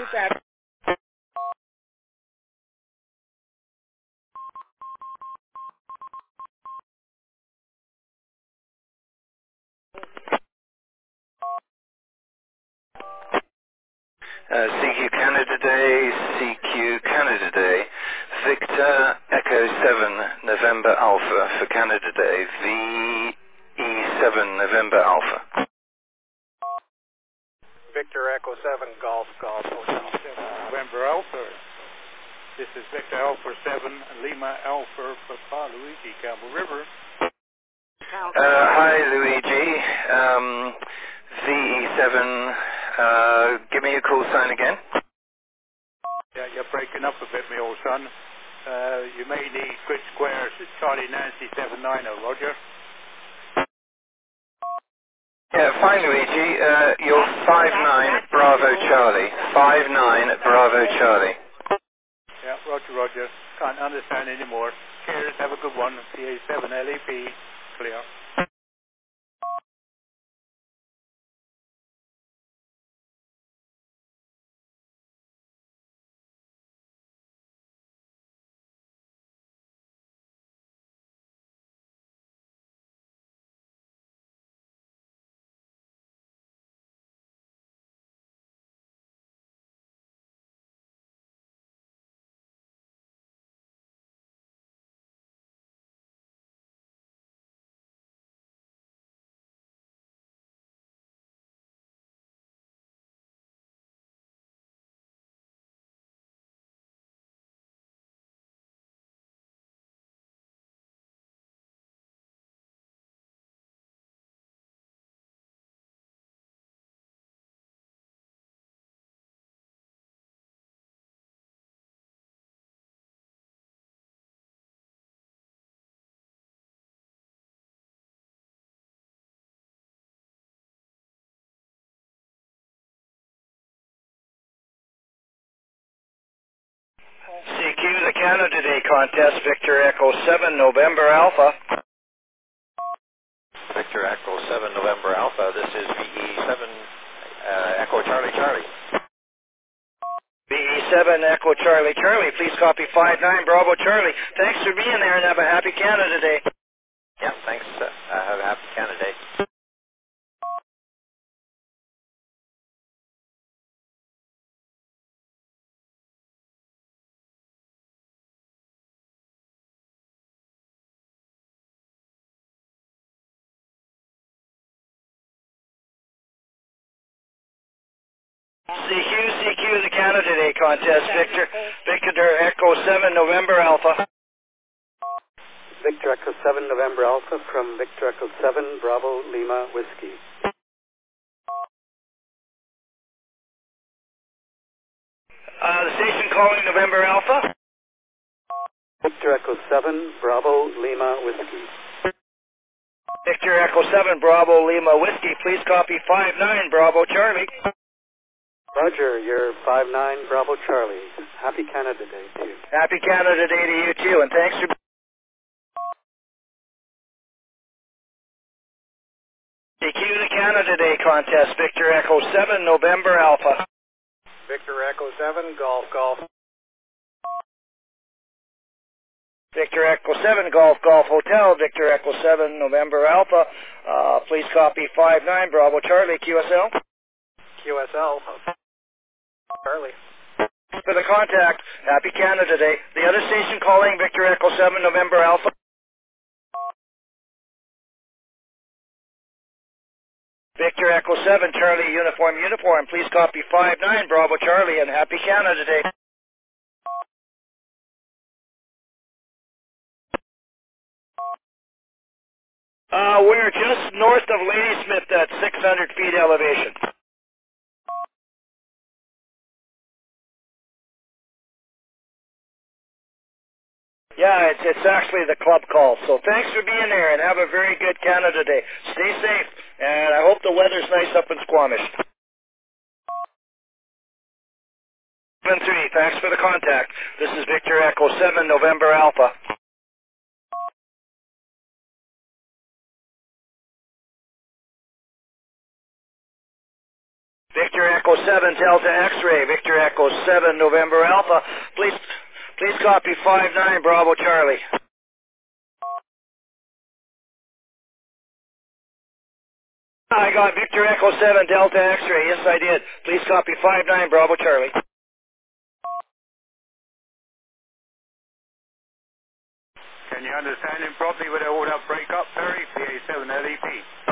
CQ Canada Day, CQ Canada Day, Victor Echo 7 November Alpha for Canada Day, VE7 November Alpha. Victor Echo 7 Golf Hotel 7 November Alpha. This is Victor Alpha 7 Lima Alpha Papa Luigi, Campbell River. Hi Luigi, VE7, give me your call sign again. Yeah, you're breaking up a bit, my old son. You may need Grid Square, Charlie Nancy 79, Roger. Yeah, fine Luigi, you're 59 Bravo Charlie, 59 Bravo Charlie. Yeah, Roger. Can't understand anymore. Cheers, have a good one. PA7 LEP, clear. CQ, the Canada Day contest, Victor Echo 7 November Alpha. Victor Echo 7 November Alpha, this is VE7 Echo Charlie Charlie. VE7 Echo Charlie Charlie, please copy 59 Bravo Charlie. Thanks for being there and have a happy Canada Day. Yeah, thanks. Have a happy Canada Day. CQ, the Canada Day contest, Victor Echo 7 November Alpha. Victor Echo 7 November Alpha from Victor Echo 7 Bravo Lima Whiskey. The station calling November Alpha. Victor Echo 7 Bravo Lima Whiskey. Victor Echo 7 Bravo Lima Whiskey, please copy 59 Bravo Charlie. Roger, you're 59 Bravo Charlie. Happy Canada Day to you. Happy Canada Day to you too, and thanks for CQ, the Canada Day contest, Victor Echo 7 November Alpha. Victor Echo 7 Golf. Victor Echo 7 Golf Hotel, Victor Echo 7 November Alpha. Please copy 59 Bravo Charlie, QSL. QSL. Charlie. For the contact, happy Canada Day. The other station calling Victor Echo 7 November Alpha. Victor Echo 7 Charlie Uniform. Please copy 59 Bravo Charlie and happy Canada Day. We're just north of Ladysmith at 600 feet elevation. Yeah, it's actually the club call. So thanks for being there and have a very good Canada Day. Stay safe, and I hope the weather's nice up in Squamish. 7-3, thanks for the contact. This is Victor Echo 7 November Alpha. Victor Echo Echo 7 Delta X-ray, Victor Echo 7 November Alpha. Please copy 59 Bravo Charlie. I got Victor Echo 7 Delta X-ray. Yes, I did. Please copy 59 Bravo Charlie. Can you understand him properly with all that break-up, Perry? VA7 LEP.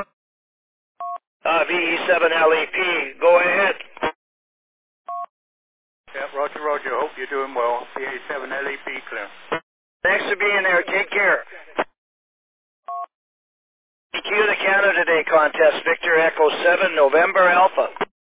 VE7LEP, go ahead. Yeah, roger, roger. Hope you're doing well. VA7 LEP clear. Thanks for being there. Take care. EQ the Canada Day contest, Victor Echo 7 November Alpha.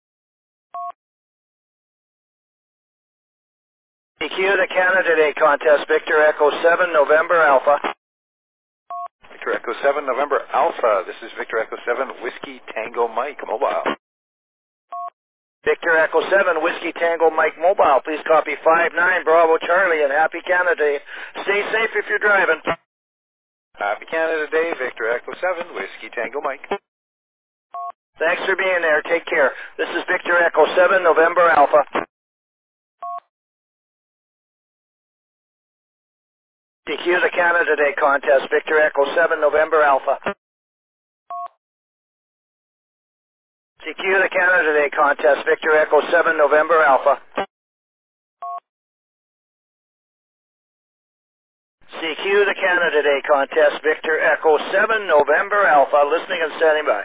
EQ the Canada Day contest, Victor Echo 7 November Alpha. Victor Echo 7 November Alpha. This is Victor Echo 7 Whiskey Tango Mike Mobile. Victor Echo 7 Whiskey Tango Mike Mobile. Please copy 59 Bravo Charlie and happy Canada Day. Stay safe if you're driving. Happy Canada Day, Victor Echo 7 Whiskey Tango Mike. Thanks for being there. Take care. This is Victor Echo 7 November Alpha. EQ the Canada Day contest, Victor Echo 7 November Alpha. EQ the Canada Day contest, Victor Echo 7 November Alpha. CQ the Canada Day contest, Victor Echo 7 November Alpha. Listening and standing by.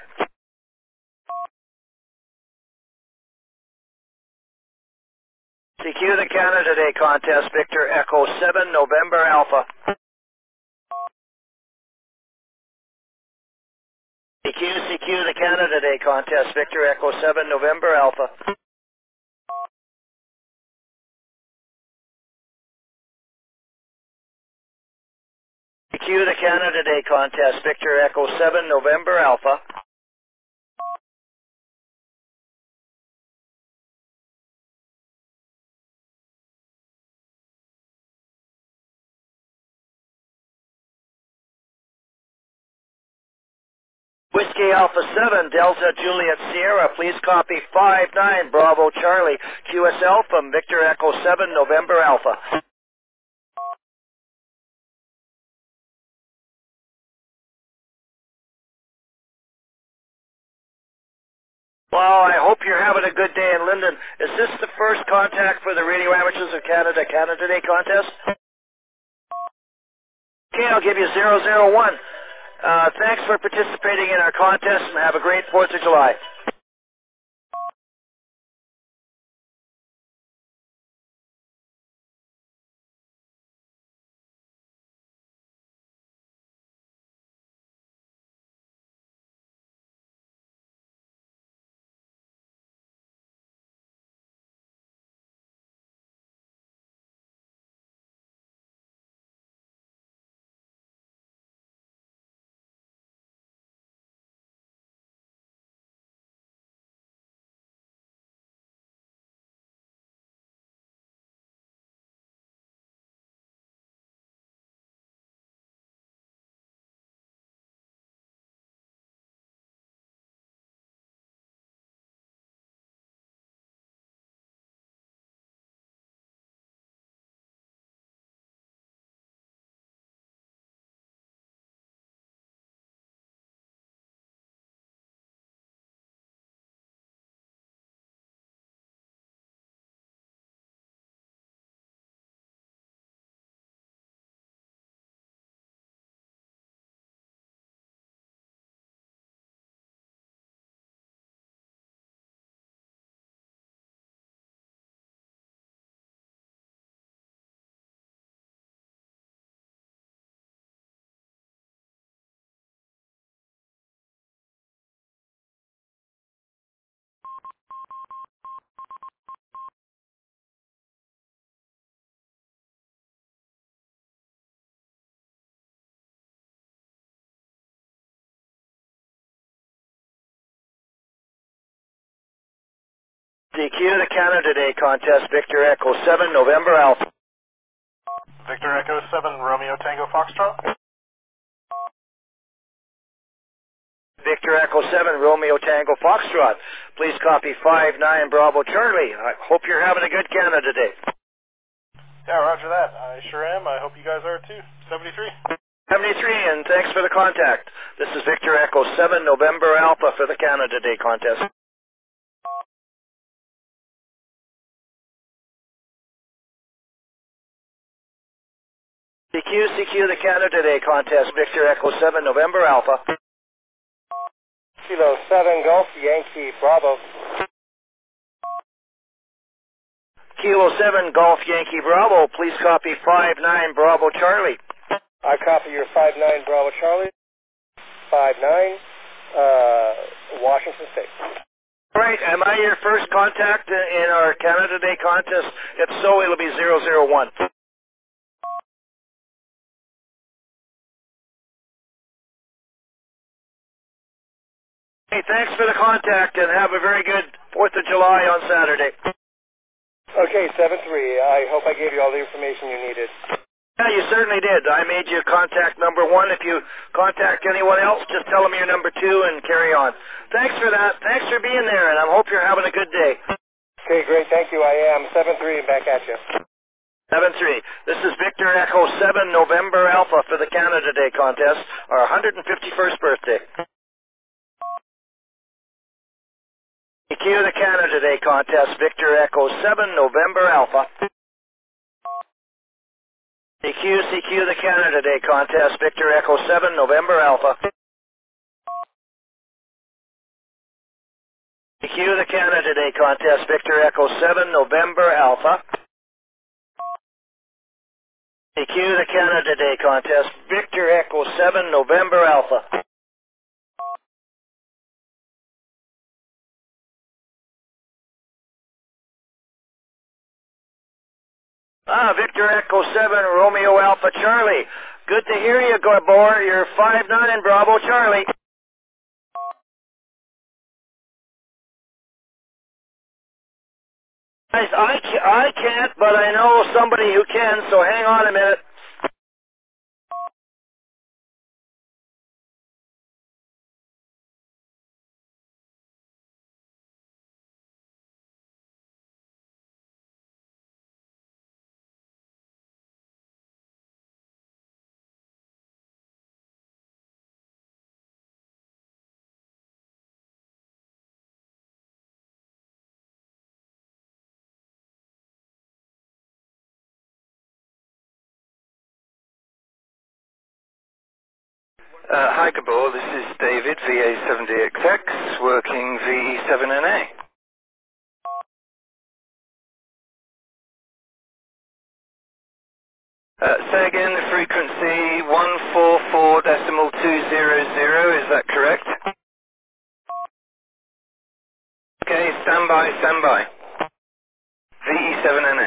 CQ the Canada Day contest, Victor Echo 7 November Alpha. CQ the Canada Day contest, Victor Echo 7 November Alpha. CQ the Canada Day contest, Victor Echo 7 November Alpha. Whiskey Alpha 7, Delta Juliet Sierra, please copy 59 Bravo Charlie, QSL from Victor Echo 7 November Alpha. Well, I hope you're having a good day in Linden. Is this the first contact for the Radio Amateurs of Canada Canada Day contest? Okay, I'll give you 001. Thanks for participating in our contest and have a great 4th of July. DQ the Canada Day contest, Victor Echo 7 November Alpha. Victor Echo 7 Romeo Tango Foxtrot. Victor Echo 7, Romeo Tango Foxtrot. Please copy 59 Bravo Charlie. I hope you're having a good Canada Day. Yeah, roger that. I sure am. I hope you guys are too. 73. 73, and thanks for the contact. This is Victor Echo 7, November Alpha for the Canada Day contest. CQ, the Canada Day contest, Victor Echo 7, November Alpha. Kilo 7 Golf Yankee Bravo. Kilo 7 Golf Yankee Bravo, please copy 59 Bravo Charlie. I copy your 59 Bravo Charlie. 59, Washington State. Right, am I your first contact in our Canada Day contest? If so, it'll be 001. Hey, thanks for the contact, and have a very good 4th of July on Saturday. Okay, 73. I hope I gave you all the information you needed. Yeah, you certainly did. I made you contact number 1. If you contact anyone else, just tell them you're number 2 and carry on. Thanks for that. Thanks for being there, and I hope you're having a good day. Okay, great. Thank you. I am 73 and back at you. 73. This is Victor Echo 7 November Alpha for the Canada Day contest, our 151st birthday. Cue the Canada Day contest, Victor Echo 7 November Alpha. CQ the Canada Day contest, Victor Echo 7 November Alpha. CQ the Canada Day contest, Victor Echo 7 November Alpha. CQ the Canada Day contest, Victor Echo 7 November Alpha. Victor Echo 7 Romeo Alpha Charlie. Good to hear you, Gabor. You're 59 Bravo Charlie. I can't, but I know somebody who can, so hang on a minute. Hi, Gabor. This is David, VA7DXX, working VE7NA. Say again the frequency 144.200, is that correct? Okay, stand by. VE7NA.